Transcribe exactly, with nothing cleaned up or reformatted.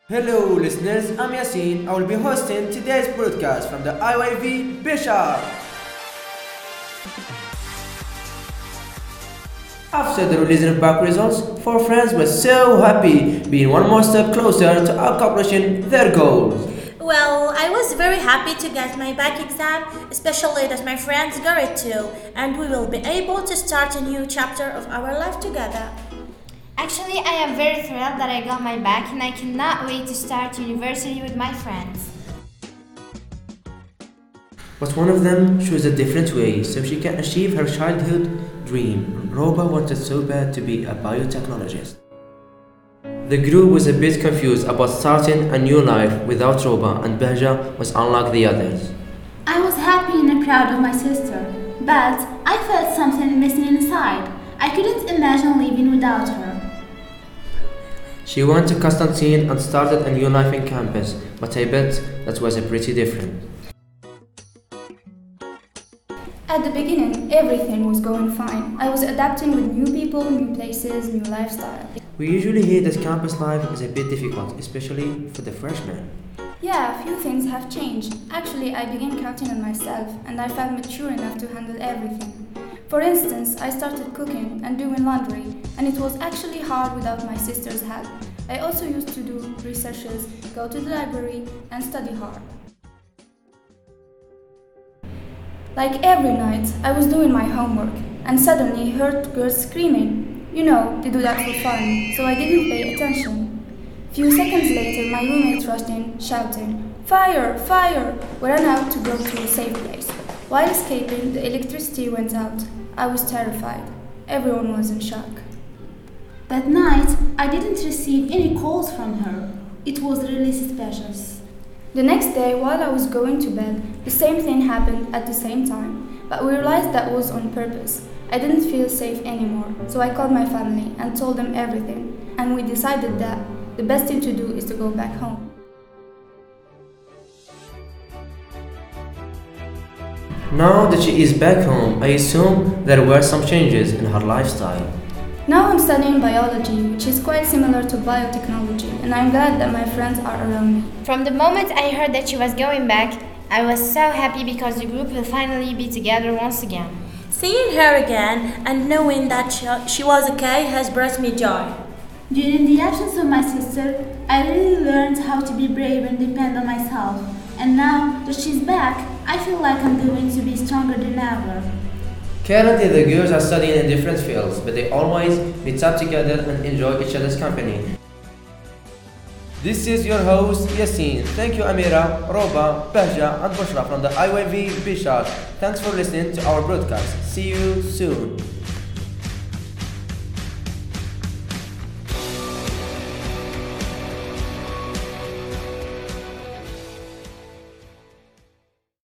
Hello, listeners. I'm Yasin. I will be hosting today's broadcast from the I Y V Bishop. After the release of back results, four friends were so happy, being one more step closer to accomplishing their goals. Well, I was very happy to get my back exam, especially that my friends got it too, and we will be able to start a new chapter of our life together. Actually, I am very thrilled that I got my back and I cannot wait to start university with my friends. But one of them chose a different way so she can achieve her childhood dream. Roba wanted so bad to be a biotechnologist. The group was a bit confused about starting a new life without Roba, and Behja was unlike the others. I was happy and proud of my sister, but I felt something missing inside. I couldn't imagine living without her. She went to Constantine and started a new life in campus, but I bet that was a pretty different. At the beginning, everything was going fine. I was adapting with new people, new places, new lifestyle. We usually hear that campus life is a bit difficult, especially for the freshmen. Yeah, a few things have changed. Actually, I began counting on myself, and I felt mature enough to handle everything. For instance, I started cooking and doing laundry, and it was actually hard without my sister's help. I also used to do researches, go to the library, and study hard. Like every night, I was doing my homework, and suddenly heard girls screaming. You know, they do that for fun, so I didn't pay attention. Few seconds later, my roommate rushed in, shouting, "Fire! Fire!" We ran out to go to a safe place. While escaping, the electricity went out. I was terrified. Everyone was in shock. That night, I didn't receive any calls from her. It was really suspicious. The next day, while I was going to bed, the same thing happened at the same time, but we realized that was on purpose. I didn't feel safe anymore, so I called my family and told them everything, and we decided that the best thing to do is to go back home. Now that she is back home, I assume there were some changes in her lifestyle. Now I'm studying biology, which is quite similar to biotechnology, and I'm glad that my friends are around me. From the moment I heard that she was going back, I was so happy because the group will finally be together once again. Seeing her again and knowing that she, she was okay has brought me joy. During the absence of my sister, I really learned how to be brave and depend on myself. And now that she's back, I feel like I'm going to be stronger than ever. Currently, the girls are studying in different fields, but they always meet up together and enjoy each other's company. This is your host, Yasin. Thank you, Amira, Roba, Behja, and Bushra from the I Y V Bishar. Thanks for listening to our broadcast. See you soon.